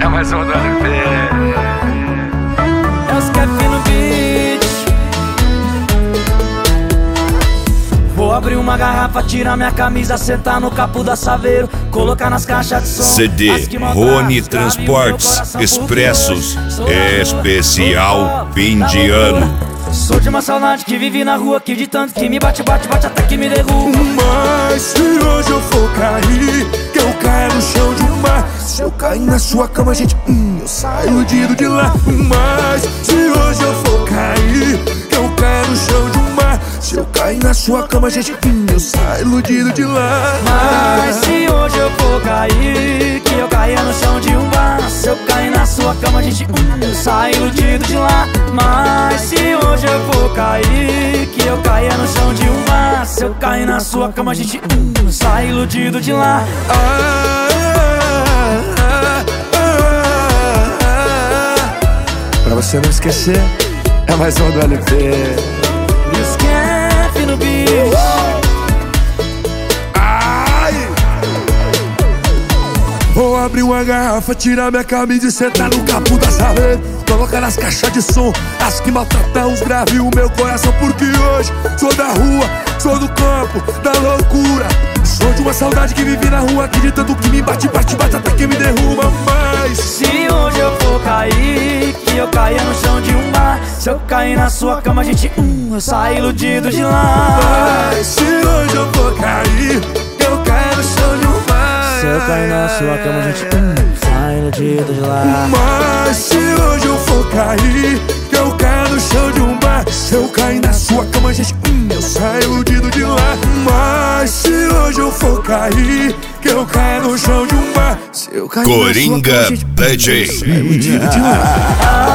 É mais um do LP. É os Kevin no beat. Vou abrir uma garrafa, tirar minha camisa, sentar no capô da Saveiro, colocar nas caixas de som. CD Rony Transportes Expressos especial fim de ano. Sou de uma saudade que vive na rua, que de tanto que me bate até que me derruba. Mas se hoje eu for cair, que eu caia no chão de um mar. Se eu cair na sua cama, gente, eu saio iludido de lá. Mas se hoje eu for cair, que eu caia no chão de um mar. Se eu cair na sua cama, gente, eu saio iludido de lá. Mas se hoje eu for cair, que eu caia no chão de um bar. Se eu cair na sua cama, gente, eu saio iludido de lá. Mas se hoje eu for cair, que eu caia no chão de um bar. Se eu cair na sua cama, gente, eu saio iludido de lá. Pra você não esquecer, é mais um do LP. Esquece no bicho. Vou abrir uma garrafa, tirar minha camisa e sentar no capô da Saveiro, colocar nas caixas de som as que maltratam os graves e o meu coração. Porque hoje sou da rua, sou do campo, da loucura. Sou de uma saudade que vive na rua, que de tanto que me bate até que me derruba. Mas se hoje eu for cair, que eu caia no chão de um bar. Se eu cair na sua cama, gente, eu saio iludido de lá. Mas se hoje eu for cair, que eu caia no chão de um bar. Se eu cair na sua cama, gente, sai iludido de lá. Mas se hoje eu for cair, que eu caia no chão de um bar. Se eu cair na sua cama, gente, eu saio iludido de lá. Mas se hoje eu for cair, que eu caia no chão de um bar. Se eu cair Coringa na sua cama, gente, DJ. eu saio iludido de lá.